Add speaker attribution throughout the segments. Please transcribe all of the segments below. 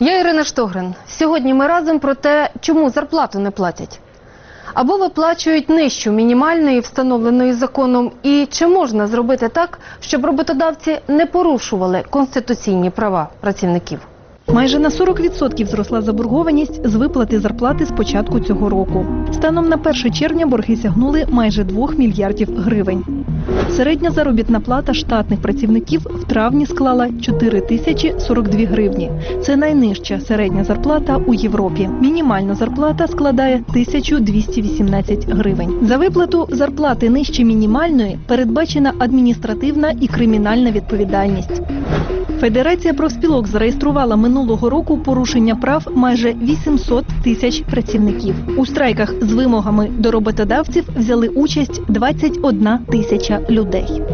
Speaker 1: Я Ірина Штогрин. Сьогодні ми разом про те, чому зарплату не платять. Або виплачують нижчу мінімальної, встановленої законом, і чи можна зробити так, щоб роботодавці не порушували конституційні права працівників.
Speaker 2: Майже на 40% зросла заборгованість з виплати зарплати з початку цього року. Станом на 1 червня борги сягнули майже 2 мільярдів гривень. Середня заробітна плата штатних працівників в травні склала 4042 гривні. Це найнижча середня зарплата у Європі. Мінімальна зарплата складає 1218 гривень. За виплату зарплати нижче мінімальної передбачена адміністративна і кримінальна відповідальність. Федерація профспілок зареєструвала минулого року порушення прав майже 800 тисяч працівників. У страйках з вимогами до роботодавців взяли участь 21 тисяча людей.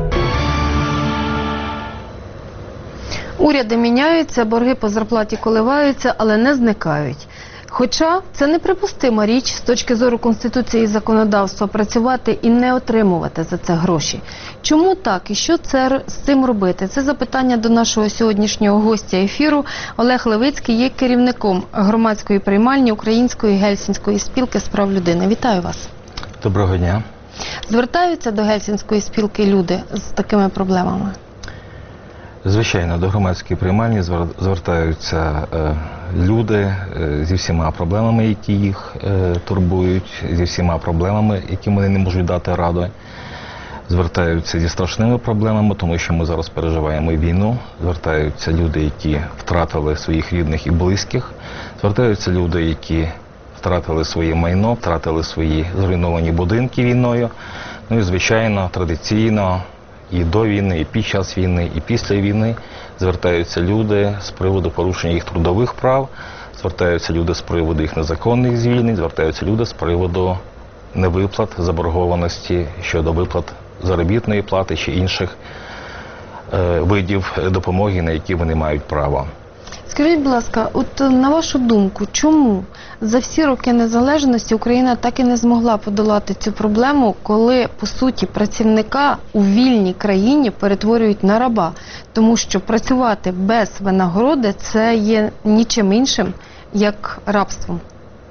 Speaker 1: Уряди міняються, борги по зарплаті коливаються, але не зникають. Хоча це неприпустима річ з точки зору Конституції і законодавства працювати і не отримувати за це гроші. Чому так і що це з цим робити? Це запитання до нашого сьогоднішнього гостя ефіру. Олег Левицький є керівником громадської приймальні Української Гельсінської спілки з прав людини. Вітаю вас.
Speaker 3: Доброго дня.
Speaker 1: Звертаються до Гельсінської спілки люди з такими проблемами?
Speaker 3: Звичайно, до громадської приймальні звертаються люди зі всіма проблемами, які їх турбують, зі всіма проблемами, яким вони не можуть дати ради. Звертаються зі страшними проблемами, тому що ми зараз переживаємо війну. Звертаються люди, які втратили своїх рідних і близьких. Звертаються люди, які втратили своє майно, втратили свої зруйновані будинки війною. Ну і, звичайно, традиційно і до війни, і під час війни, і після війни звертаються люди з приводу порушення їх трудових прав, звертаються люди з приводу їх незаконних звільнень, звертаються люди з приводу невиплат, заборгованості щодо виплат заробітної плати чи інших видів допомоги, на які вони мають право.
Speaker 1: Скажіть, будь ласка, от на вашу думку, чому за всі роки незалежності Україна так і не змогла подолати цю проблему, коли, по суті, працівника у вільній країні перетворюють на раба? Тому що працювати без винагороди – це є нічим іншим, як рабством.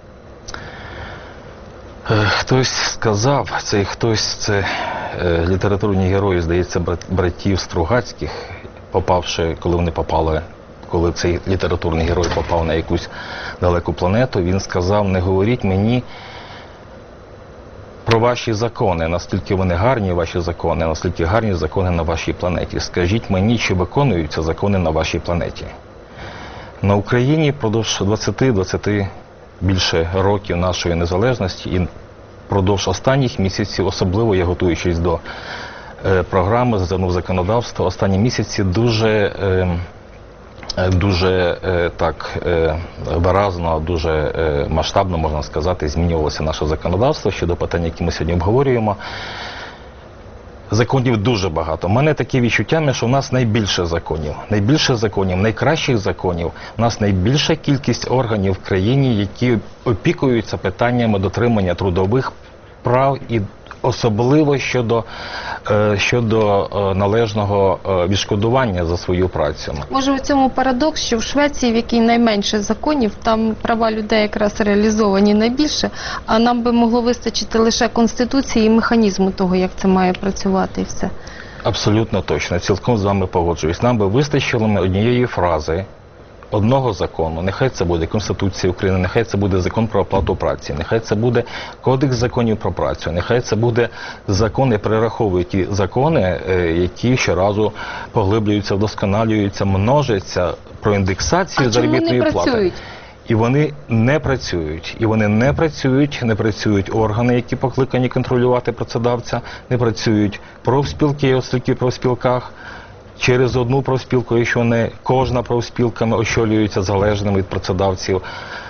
Speaker 3: Хтось сказав, цей хтось, це літературні герої, здається, братів Стругацьких, коли цей літературний герой попав на якусь далеку планету, він сказав: не говоріть мені про ваші закони, наскільки вони гарні, ваші закони, наскільки гарні закони на вашій планеті. Скажіть мені, чи виконуються закони на вашій планеті. На Україні впродовж 20 більше років нашої незалежності і впродовж останніх місяців, особливо я готуючись до програми «Зазирнув законодавство», останні місяці дуже так виразно, дуже масштабно, можна сказати, змінювалося наше законодавство щодо питань, які ми сьогодні обговорюємо. Законів дуже багато. У мене таке відчуття, що в нас найбільше законів, найкращих законів. У нас найбільша кількість органів в країні, які опікуються питаннями дотримання трудових прав і особливо щодо належного відшкодування за свою працю.
Speaker 1: Може, у цьому парадокс, що в Швеції, в якій найменше законів, там права людей якраз реалізовані найбільше, а нам би могло вистачити лише Конституції і механізму того, як це має працювати і все.
Speaker 3: Абсолютно точно, цілком з вами погоджуюсь. Нам би вистачило однієї фрази, одного закону, нехай це буде Конституція України, нехай це буде закон про оплату праці, нехай це буде Кодекс законів про працю, нехай це буде закони, перераховують ті закони, які щоразу поглиблюються, вдосконалюються, множаться, про індексацію заробітної плати. І вони не працюють. Не працюють органи, які покликані контролювати працедавця, не працюють профспілки, оскільки в профспілках через одну профспілку, якщо не кожна профспілка очолюється залежними від працедавців,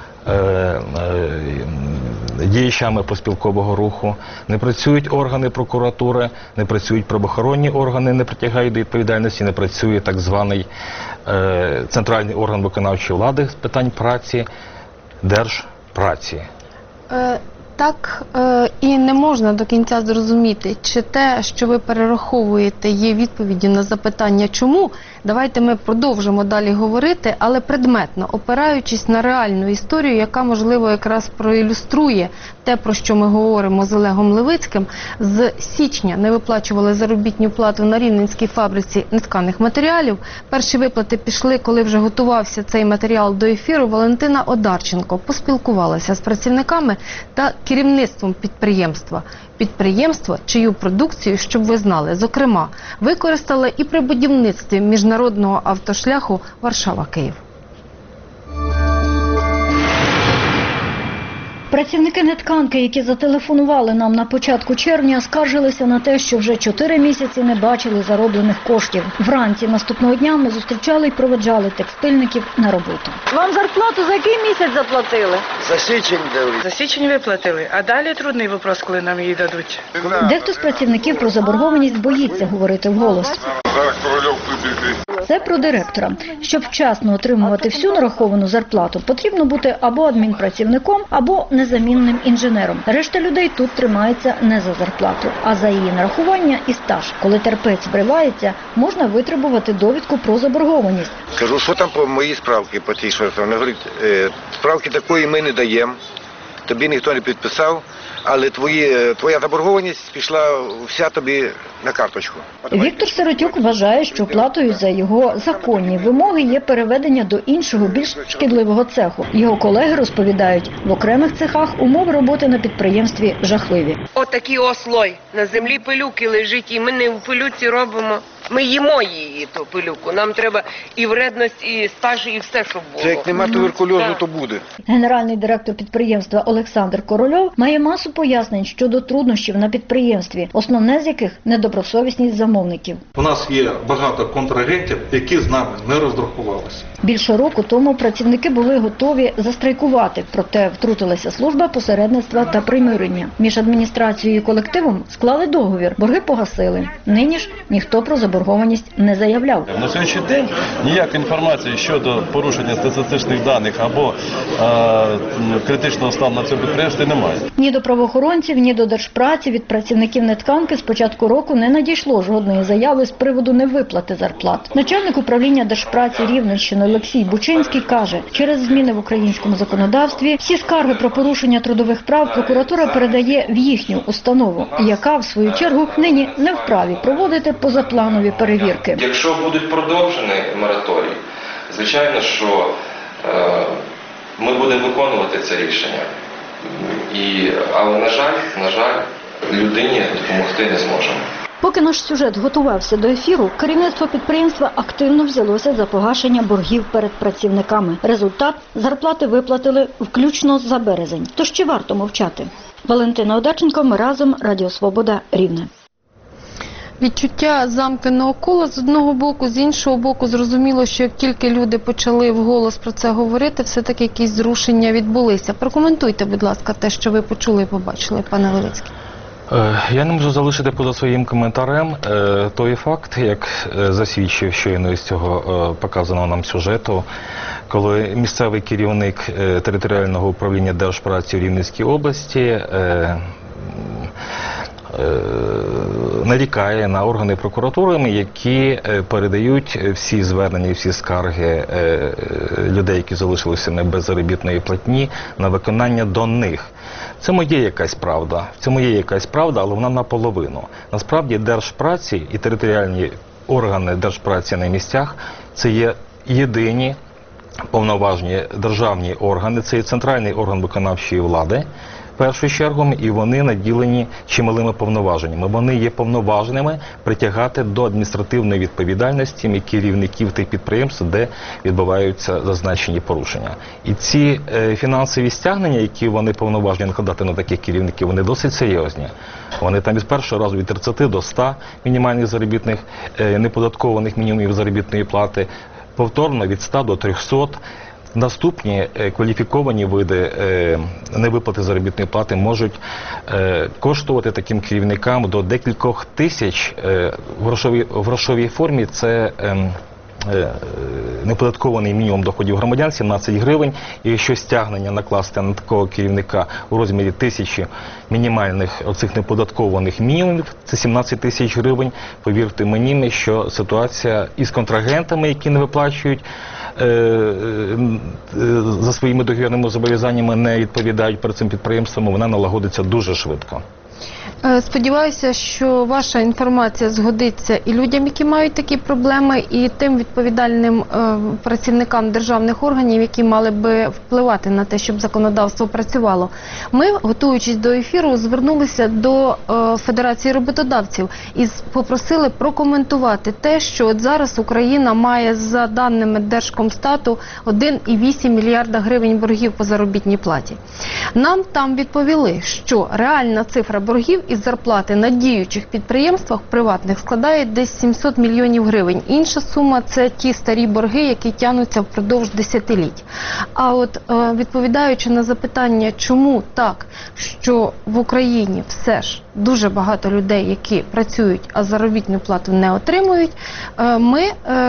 Speaker 3: діячами профспілкового руху, не працюють органи прокуратури, не працюють правоохоронні органи, не притягають до відповідальності, не працює так званий центральний орган виконавчої влади з питань праці, Держпраці.
Speaker 1: Так і не можна до кінця зрозуміти, чи те, що ви перераховуєте, є відповіддю на запитання, чому Давайте ми продовжимо далі говорити, але предметно, опираючись на реальну історію, яка, можливо, якраз проілюструє те, про що ми говоримо з Олегом Левицьким. З січня не виплачували заробітну плату на Рівненській фабриці нетканих матеріалів. Перші виплати пішли, коли вже готувався цей матеріал до ефіру. Валентина Одарченко поспілкувалася з працівниками та керівництвом підприємства. Підприємство, чию продукцію, щоб ви знали, зокрема, використали і при будівництві міжнародного автошляху Варшава-Київ.
Speaker 4: Працівники нетканки, які зателефонували нам на початку червня, скаржилися на те, що вже 4 місяці не бачили зароблених коштів. Вранці наступного дня ми зустрічали і проведжали текстильників на роботу.
Speaker 5: Вам зарплату за який місяць заплатили?
Speaker 6: За січень дали.
Speaker 5: За січень виплатили, а далі трудний вопрос, коли нам її дадуть.
Speaker 4: Дехто з працівників про заборгованість боїться говорити вголос.
Speaker 6: Зараз Корольов прибіг.
Speaker 4: Це про директора. Щоб вчасно отримувати всю нараховану зарплату, потрібно бути або адмінпрацівником, або незамінним інженером. Решта людей тут тримається не за зарплату, а за її нарахування і стаж. Коли терпець вривається, можна витребувати довідку про заборгованість.
Speaker 6: Кажу, що там по моїй справці, по тій, що вона говорить, справки такої ми не даємо, тобі ніхто не підписав, але твоя заборгованість пішла вся тобі на карточку.
Speaker 4: Віктор Сиротюк вважає, що платою за його законні вимоги є переведення до іншого, більш шкідливого цеху. Його колеги розповідають, в окремих цехах умови роботи на підприємстві жахливі.
Speaker 7: Отакий ослой. На землі пилюки лежить, і ми не в пилюці робимо. Ми їмо її, ту пилюку. Нам треба і вредність, і стаж, і все, щоб було.
Speaker 6: Це як нема туберкульозу, то буде.
Speaker 4: Генеральний директор підприємства Олександр Корольов має масу пояснень щодо труднощів на підприємстві, основне з яких – недобросовісність замовників.
Speaker 8: У нас є багато контрагентів, які з нами не розрахувалися.
Speaker 4: Більше року тому працівники були готові застрайкувати, проте втрутилася служба посередництва та примирення. Між адміністрацією і колективом склали договір, борги погасили. Нині ж ніхто про заборгованість не заявляв.
Speaker 9: На сьогоднішній день ніякої інформації щодо порушення статистичних даних або критичного стану на цьому підприємстві немає.
Speaker 4: Ні до правоохоронців, ні до Держпраці від працівників нетканки з початку року не надійшло жодної заяви з приводу невиплати зарплат. Начальник управління Держпраці Рівненщини Олексій Бучинський каже, через зміни в українському законодавстві всі скарги про порушення трудових прав прокуратура передає в їхню установу, яка, в свою чергу, нині не вправі проводити позапланові перевірки.
Speaker 10: Якщо будуть продовжені мораторій, звичайно, що ми будемо виконувати це рішення. Але, на жаль, людині допомогти не зможемо.
Speaker 4: Поки наш сюжет готувався до ефіру, керівництво підприємства активно взялося за погашення боргів перед працівниками. Результат – зарплати виплатили включно за березень. Тож чи варто мовчати? Валентина Одарченко, ми разом, Радіо Свобода, Рівне.
Speaker 1: Відчуття замкненого кола з одного боку, з іншого боку зрозуміло, що як тільки люди почали вголос про це говорити, все-таки якісь зрушення відбулися. Прокоментуйте, будь ласка, те, що ви почули і побачили, пане Левицький.
Speaker 3: Я не можу залишити поза своїм коментарем той факт, як засвідчив щойно із цього показаного нам сюжету, коли місцевий керівник територіального управління Держпраці в Рівненській області нарікає на органи прокуратури, які передають всі звернення і всі скарги людей, які залишилися без заробітної платні, на виконання до них. В цьому є якась правда, але вона наполовину. Насправді Держпраці і територіальні органи Держпраці на місцях – це є єдині повноважні державні органи, це є центральний орган виконавчої влади, в першу чергу, і вони наділені чималими повноваженнями. Вони є повноважними притягати до адміністративної відповідальності керівників тих підприємств, де відбуваються зазначені порушення. І ці фінансові стягнення, які вони повноважені накладати на таких керівників, вони досить серйозні. Вони там із першого разу від 30 до 100 мінімальних заробітних, неподаткованих мінімумів заробітної плати, повторно від 100 до 300. Наступні кваліфіковані види невиплати заробітної плати можуть коштувати таким керівникам до декількох тисяч в грошовій формі. Це неподаткований мінімум доходів громадян 17 гривень, і якщо стягнення накласти на такого керівника у розмірі 1000 мінімальних оцих неподаткованих мінімумів, це 17 тисяч гривень, повірте мені, що ситуація із контрагентами, які не виплачують за своїми договірними зобов'язаннями, не відповідають перед цим підприємством, вона налагодиться дуже швидко.
Speaker 1: Сподіваюся, що ваша інформація згодиться і людям, які мають такі проблеми, і тим відповідальним працівникам державних органів, які мали би впливати на те, щоб законодавство працювало. Ми, готуючись до ефіру, звернулися до Федерації роботодавців і попросили прокоментувати те, що от зараз Україна має, за даними Держкомстату, 1,8 мільярда гривень боргів по заробітній платі. Нам там відповіли, що реальна цифра боргів із зарплати на діючих підприємствах приватних складає десь 700 мільйонів гривень. Інша сума – це ті старі борги, які тягнуться впродовж десятиліть. А от відповідаючи на запитання, чому так, що в Україні все ж дуже багато людей, які працюють, а заробітну плату не отримують, ми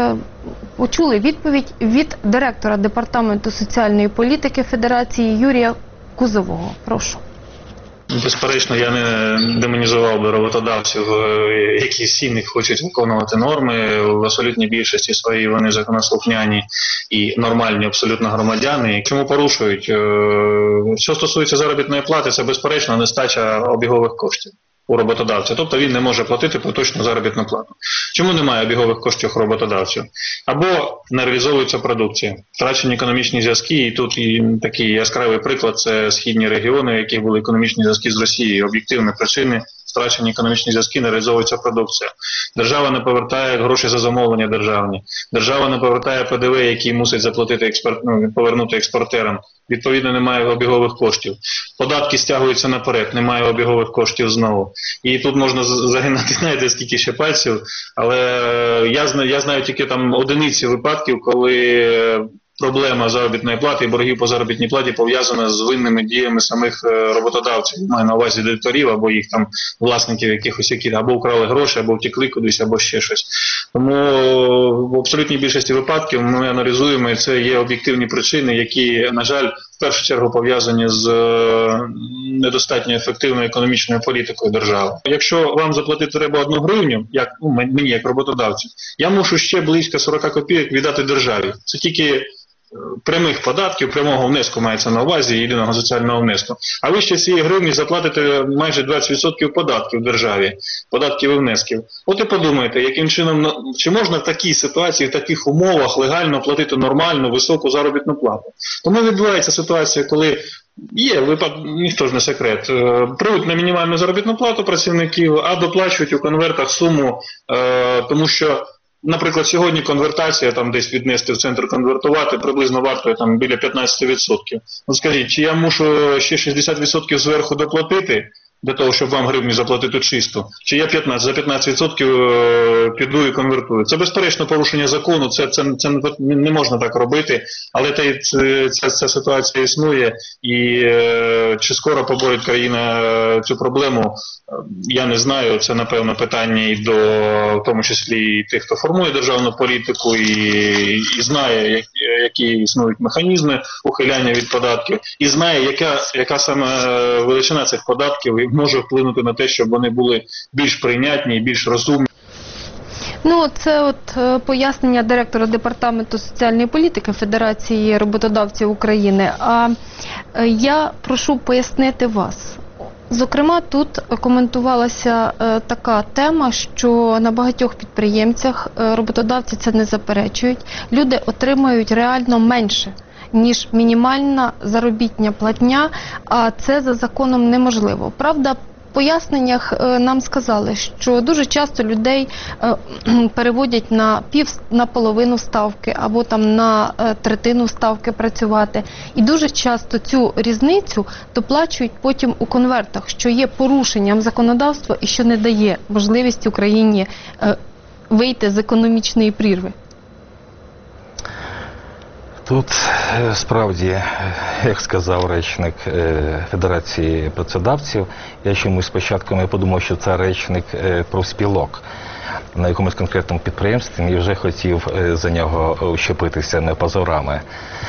Speaker 1: почули відповідь від директора Департаменту соціальної політики Федерації Юрія Кузового. Прошу.
Speaker 11: Безперечно, я не демонізував би роботодавців, які всі не хочуть виконувати норми. В абсолютній більшості своїй вони законослухняні і нормальні абсолютно громадяни. Чому порушують? Що стосується заробітної плати, це безперечно нестача обігових коштів у роботодавця. Тобто він не може платити поточну заробітну плату. Чому немає обігових коштів у роботодавців? Або не реалізовується продукція. Втрачені економічні зв'язки, і тут і такий яскравий приклад – це східні регіони, в яких були економічні зв'язки з Росією. Об'єктивні причини – втрачені економічні зв'язки, не реалізовується продукція. Держава не повертає гроші за замовлення державні. Держава не повертає ПДВ, який мусить заплатити повернути експортерам. Відповідно, немає обігових коштів. Податки стягуються наперед, немає обігових коштів знову. І тут можна загинати, знаєте, скільки ще пальців, але я знаю тільки там одиниці випадків, коли проблема заробітної плати і боргів по заробітній платі пов'язана з винними діями самих роботодавців. Маю на увазі директорів або їх там власників якихось, які або вкрали гроші, або втекли кудись, або ще щось. Тому в абсолютній більшості випадків ми аналізуємо, і це є об'єктивні причини, які, на жаль, в першу чергу пов'язані з недостатньо ефективною економічною політикою держави. Якщо вам заплатити треба 1 гривню, мені як роботодавцю, я мушу ще близько 40 копійок віддати державі. Це тільки прямих податків, прямого внеску мається на увазі, єдиного соціального внеску. А ви ще цієї гривні заплатите майже 20% податків державі, податків і внесків. От і подумайте, яким чином, чи можна в такій ситуації, в таких умовах легально платити нормальну, високу заробітну плату. Тому відбувається ситуація, коли є випадок, ніхто ж не секрет, прийдуть на мінімальну заробітну плату працівників, а доплачують у конвертах суму, тому що, наприклад, сьогодні конвертація, там десь віднести в центр конвертувати, приблизно вартує там біля 15%. Ну скажіть, чи я мушу ще 60% зверху доплатити для того, щоб вам гривню заплатити чисто? Чи я за 15% піду і конвертую? Це безперечно порушення закону, це не можна так робити, але ця ситуація існує, і чи скоро поборить країна цю проблему, я не знаю. Це, напевно, питання і до, в тому числі, і тих, хто формує державну політику і знає, які існують механізми ухиляння від податків, і знає, яка саме величина цих податків може вплинути на те, щоб вони були більш прийнятні і більш розумні.
Speaker 1: Ну, це пояснення директора Департаменту соціальної політики Федерації роботодавців України. А я прошу пояснити вас. Зокрема, тут коментувалася така тема, що на багатьох підприємцях роботодавці це не заперечують. Люди отримують реально менше, ніж мінімальна заробітня платня, а це за законом неможливо. Правда, в поясненнях нам сказали, що дуже часто людей переводять на половину ставки або там на третину ставки працювати. І дуже часто цю різницю доплачують потім у конвертах, що є порушенням законодавства і що не дає можливість Україні вийти з економічної прірви.
Speaker 3: Тут справді, як сказав речник Федерації працедавців, я чомусь спочатку подумав, що це речник профспілок. на якомусь конкретному підприємстві і вже хотів за нього вщепитися не позорами.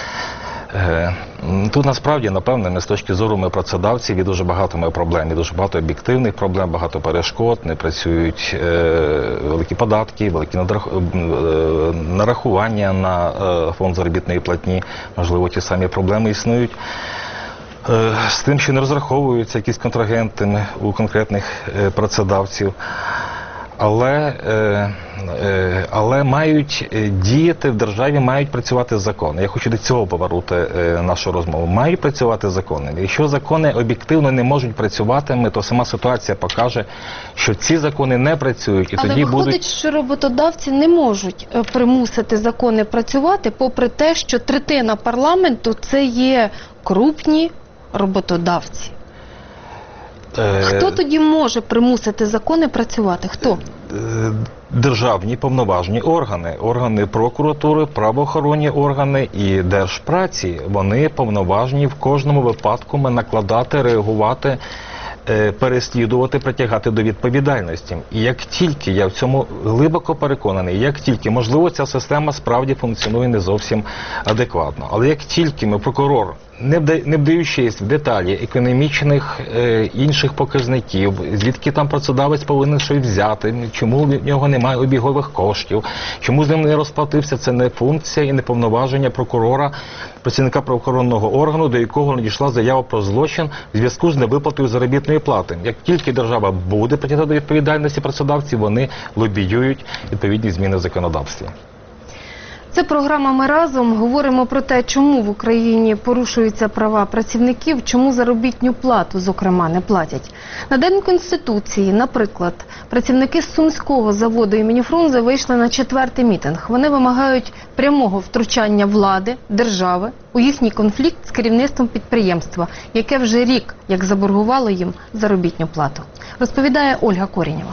Speaker 3: Тут насправді, напевне, з точки зору ми працедавців, є дуже багато проблем, є дуже багато об'єктивних проблем, багато перешкод, не працюють великі податки, великі нарахування на фонд заробітної платні, можливо, ті самі проблеми існують. З тим, що не розраховуються якісь контрагенти у конкретних працедавців. Але мають діяти в державі, мають працювати закони. Я хочу до цього повернути нашу розмову. Мають працювати закони. Якщо закони об'єктивно не можуть працювати, то сама ситуація покаже, що ці закони не працюють. І
Speaker 1: але
Speaker 3: тоді
Speaker 1: виходить, що роботодавці не можуть примусити закони працювати, попри те, що третина парламенту – це є крупні роботодавці. Хто тоді може примусити закони працювати? Хто?
Speaker 3: Державні повноважні органи. Органи прокуратури, правоохоронні органи і Держпраці. Вони повноважні в кожному випадку накладати, реагувати, переслідувати, притягати до відповідальності. І як тільки, я в цьому глибоко переконаний, як тільки, можливо, ця система справді функціонує не зовсім адекватно, але як тільки прокурор, не вдаючись в деталі економічних інших показників, звідки там працедавець повинен щось взяти, чому в нього немає обігових коштів, чому з ним не розплатився, це не функція і не повноваження прокурора, працівника правоохоронного органу, до якого надійшла заява про злочин в зв'язку з невиплатою заробітної плати. Як тільки держава буде притягти до відповідальності працедавців, вони лобіюють відповідні зміни в законодавстві.
Speaker 1: Це програма «Ми разом». Говоримо про те, чому в Україні порушуються права працівників, чому заробітну плату, зокрема, не платять. На День Конституції, наприклад, працівники Сумського заводу імені Фрунзе вийшли на 4-й мітинг. Вони вимагають прямого втручання влади, держави у їхній конфлікт з керівництвом підприємства, яке вже рік, як заборгувало їм заробітну плату. Розповідає Ольга Коренєва.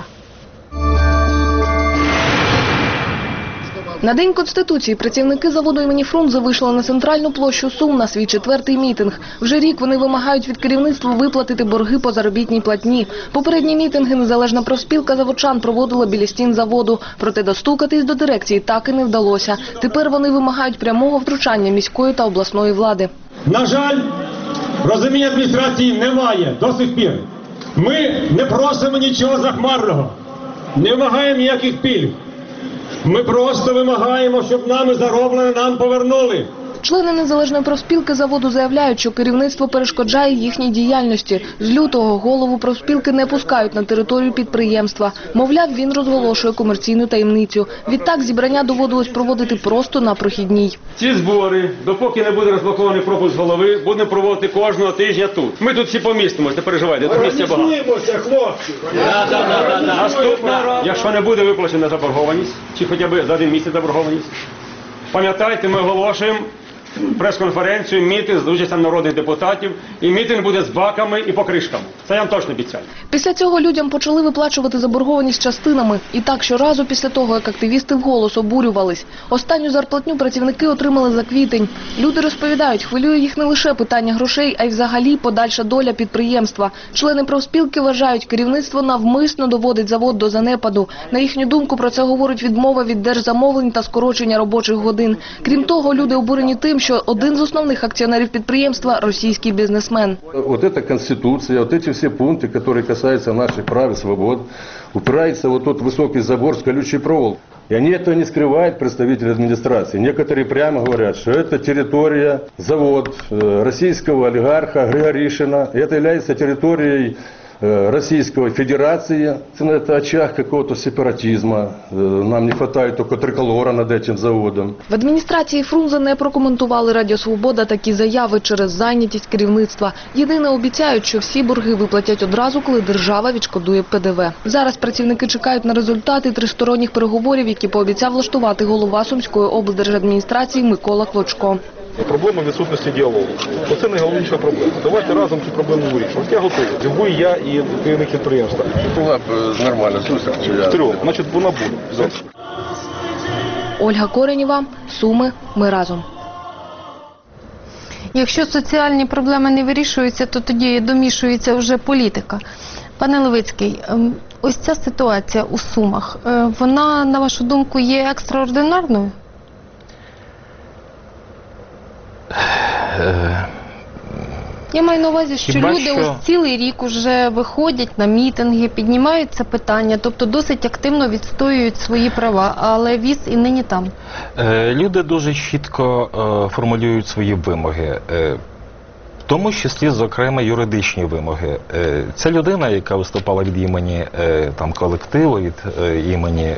Speaker 12: На День Конституції працівники заводу імені Фрунзе вийшли на центральну площу Сум на свій 4-й мітинг. Вже рік вони вимагають від керівництва виплатити борги по заробітній платні. Попередні мітинги незалежна профспілка заводчан проводила біля стін заводу. Проте достукатись до дирекції так і не вдалося. Тепер вони вимагають прямого втручання міської та обласної влади.
Speaker 13: На жаль, розуміння адміністрації немає до сих пір. Ми не просимо нічого захмарного, не вимагаємо ніяких пільг. Ми просто вимагаємо, щоб нами зароблене нам повернули.
Speaker 12: Члени незалежної профспілки заводу заявляють, що керівництво перешкоджає їхній діяльності. З лютого голову профспілки не пускають на територію підприємства. Мовляв, він розголошує комерційну таємницю. Відтак зібрання доводилось проводити просто на прохідній.
Speaker 13: Ці збори, допоки не буде розблокований пропуск голови, будемо проводити кожного тижня тут. Ми тут всі помістимося, не переживайте, тут місця багато.
Speaker 14: Розмістимося, хлопці!
Speaker 13: Наступне, якщо не буде виплачена заборгованість, чи хоча б за 1 місяць заборгованість, пам'ятайте, ми оголошуємо прес-конференцію, мітинг з участю народних депутатів, і мітинг буде з баками і покришками. Це я вам точно обіцяю.
Speaker 12: Після цього людям почали виплачувати заборгованість частинами. І так щоразу після того, як активісти вголос обурювались. Останню зарплатню працівники отримали за квітень. Люди розповідають, хвилює їх не лише питання грошей, а й взагалі подальша доля підприємства. Члени профспілки вважають, керівництво навмисно доводить завод до занепаду. На їхню думку, про це говорить відмова від держзамовлень та скорочення робочих годин. Крім того, люди обурені тим, що один з основних акціонерів підприємства – російський бізнесмен.
Speaker 9: Вот эта Конституция, вот эти все пункты, которые касаются наших прав и свобод, упирается вот тот высокий забор с колючей проволокой. И они этого не скрывают, представители администрации. Некоторые прямо говорят, что это территория, завод российского олигарха Григоришина. Это является территорией Российской Федерации. Это очаг какого-то сепаратизма. Нам не хватает только триколора над этим заводом.
Speaker 12: В адміністрації Фрунзе не прокоментували Радіо Свобода такі заяви через зайнятість керівництва. Єдине, обіцяють, що всі борги виплатять одразу, коли держава відшкодує ПДВ. Зараз працівники чекають на результати тристоронніх переговорів, які пообіцяв влаштувати голова Сумської облдержадміністрації Микола Клочко.
Speaker 15: Проблема відсутності діалогу. Оце найголовніша проблема. Давайте разом цю проблему вирішувати. Я готовий. Ви, я і керівник підприємства.
Speaker 9: Була б нормальна зустріч.
Speaker 15: Значить, вона буде.
Speaker 12: Ольга Коренєва, Суми, Ми разом.
Speaker 1: Якщо соціальні проблеми не вирішуються, то тоді домішується вже політика. Пане Левицький, ось ця ситуація у Сумах, вона, на вашу думку, є екстраординарною? Я маю на увазі, що люди ось цілий рік уже виходять на мітинги, піднімають це питання, тобто досить активно відстоюють свої права, але віз і нині там.
Speaker 3: Люди дуже чітко формулюють свої вимоги. В тому числі, зокрема, юридичні вимоги. Ця людина, яка виступала від імені колективу, від імені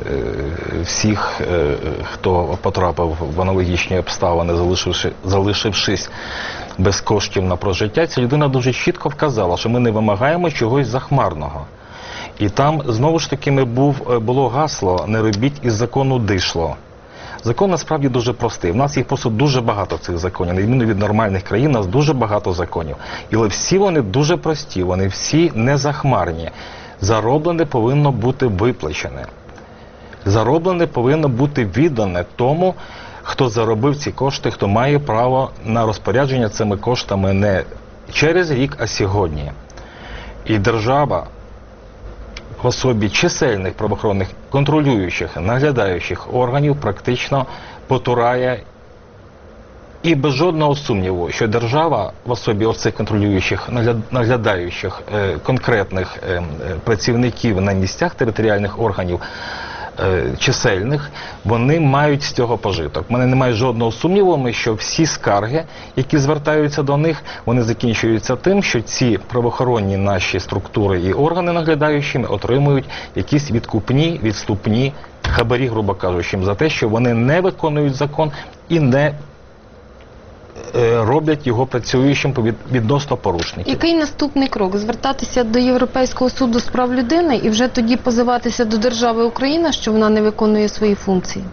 Speaker 3: всіх, хто потрапив в аналогічні обставини, залишившись без коштів на прожиття, ця людина дуже чітко вказала, що ми не вимагаємо чогось захмарного. І там, знову ж таки, було гасло «Не робіть із закону дишло». Закон насправді дуже простий. У нас їх просто дуже багато цих законів. На відміну від нормальних країн, у нас дуже багато законів. Але всі вони дуже прості, вони всі не захмарні. Зароблене повинно бути виплачене. Зароблене повинно бути віддане тому, хто заробив ці кошти, хто має право на розпорядження цими коштами не через рік, а сьогодні. І держава в особі чисельних правоохоронних контролюючих, наглядаючих органів практично потурає і без жодного сумніву, що держава в особі оцих контролюючих, наглядаючих конкретних працівників на місцях територіальних органів чисельних, вони мають з цього пожиток. У мене немає жодного сумніву, що всі скарги, які звертаються до них, вони закінчуються тим, що ці правоохоронні наші структури і органи наглядаючими отримують якісь відкупні, відступні хабарі, грубо кажучи, за те, що вони не виконують закон і не роблять його працюючим відносно порушників.
Speaker 1: Який наступний крок? Звертатися до Європейського суду з прав людини і вже тоді позиватися до держави Україна, що вона не виконує свої функції?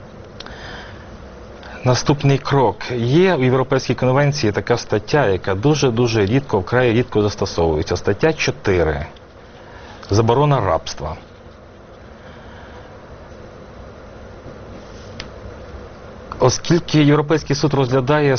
Speaker 3: Наступний крок. Є у Європейській конвенції така стаття, яка дуже-дуже рідко, вкрай рідко застосовується. Стаття 4. Заборона рабства. Оскільки Європейський суд розглядає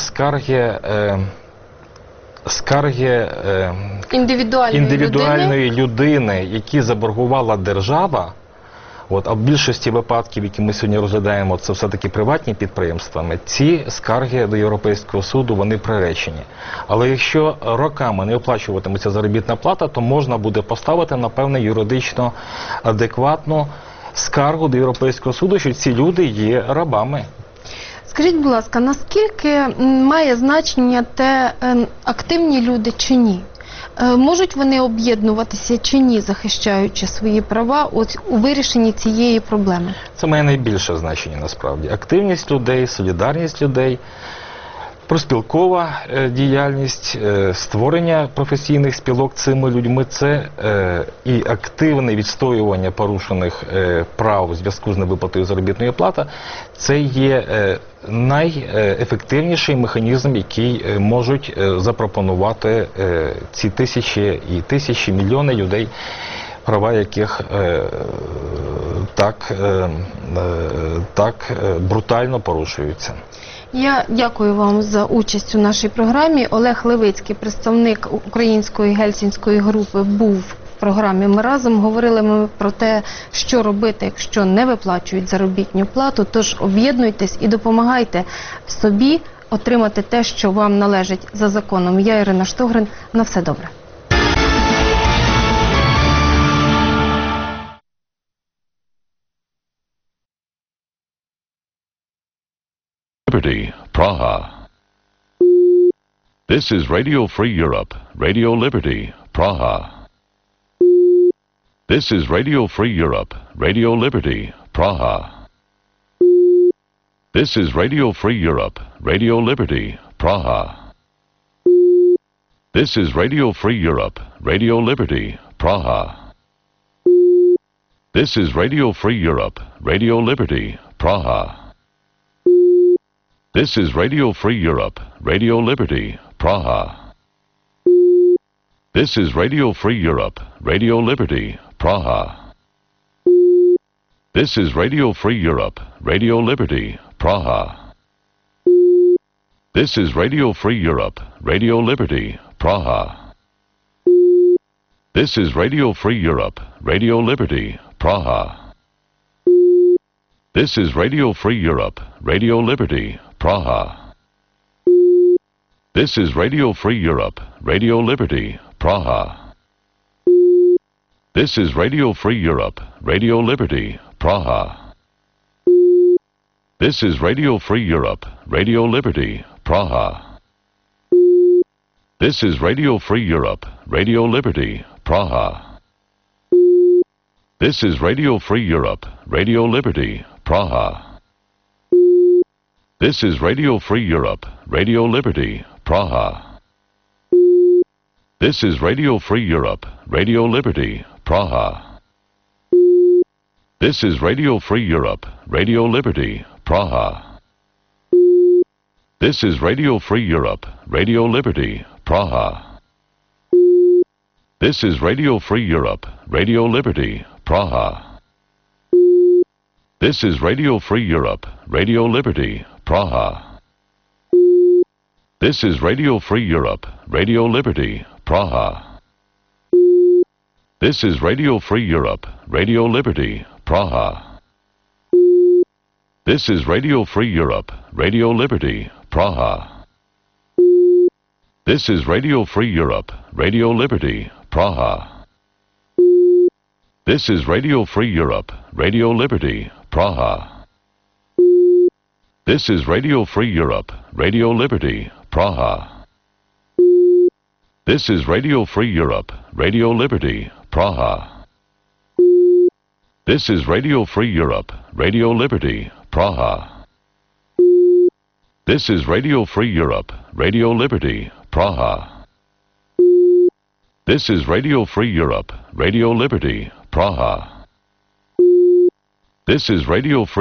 Speaker 3: скарги індивідуальної людини, які заборгувала держава, а в більшості випадків, які ми сьогодні розглядаємо, це все-таки приватні підприємства, ці скарги до Європейського суду, вони приречені. Але якщо роками не оплачуватиметься заробітна плата, то можна буде поставити, напевне, юридично адекватну скаргу до Європейського суду, що ці люди є рабами.
Speaker 1: Скажіть, будь ласка, наскільки має значення те, активні люди чи ні? Можуть вони об'єднуватися чи ні, захищаючи свої права у вирішенні цієї проблеми?
Speaker 3: Це має найбільше значення насправді. Активність людей, солідарність людей, проспілкова діяльність, створення професійних спілок цими людьми – це і активне відстоювання порушених прав у зв'язку з невиплатою заробітної плати – це є найефективніший механізм, який можуть запропонувати ці тисячі і тисячі, мільйони людей, права яких так брутально порушуються.
Speaker 1: Я дякую вам за участь у нашій програмі. Олег Левицький, представник української гельсінської групи, був в програмі «Ми разом». Говорили ми про те, що робити, якщо не виплачують заробітну плату. Тож об'єднуйтесь і допомагайте собі отримати те, що вам належить за законом. Я Ірина Штогрин. На все добре.
Speaker 14: Liberty, Praha. This is Radio Free Europe, Radio Liberty, Praha. This is Radio Free Europe, Radio Liberty, Praha. This is Radio Free Europe, Radio Liberty, Praha. This is Radio Free Europe, Radio Liberty, Praha. This is Radio Free Europe, Radio Liberty, Praha. This is Radio Free Europe, Radio Liberty, Praha. This is Radio Free Europe, Radio Liberty, Praha. This is Radio Free Europe, Radio Liberty, Praha. This is Radio Free Europe, Radio Liberty, Praha. This is Radio Free Europe, Radio Liberty, Praha. This is Radio Free Europe, Radio Liberty, Praha. This is Radio Free Europe, Radio Liberty, Praha. This is Radio Free Europe, Radio Liberty, Praha. This is Radio Free Europe, Radio Liberty, Praha. This is Radio Free Europe, Radio Liberty, Praha. This is Radio Free Europe, Radio Liberty, Praha. This is Radio Free Europe, Radio Liberty, Praha. This is Radio Free Europe, Radio Liberty, Praha. This is Radio Free Europe, Radio Liberty, Praha. This is Radio Free Europe, Radio Liberty, Praha. This is Radio Free Europe, Radio Liberty, Praha. This is Radio Free Europe, Radio Liberty, Praha. This is Radio Free Europe, Radio Liberty, Praha. This is Radio Free Europe, Radio Liberty, Praha. This is Radio Free Europe, Radio Liberty, Praha. This is Radio Free Europe, Radio Liberty, Praha. This is Radio Free Europe, Radio Liberty, Praha. This is Radio Free Europe, Radio Liberty, Praha. This is Radio Free Europe, Radio Liberty, Praha. This is Radio Free Europe, Radio Liberty, Praha. This is Radio Free Europe, Radio Liberty, Praha. This is Radio Free Europe, Radio Liberty, Praha. This is Radio Free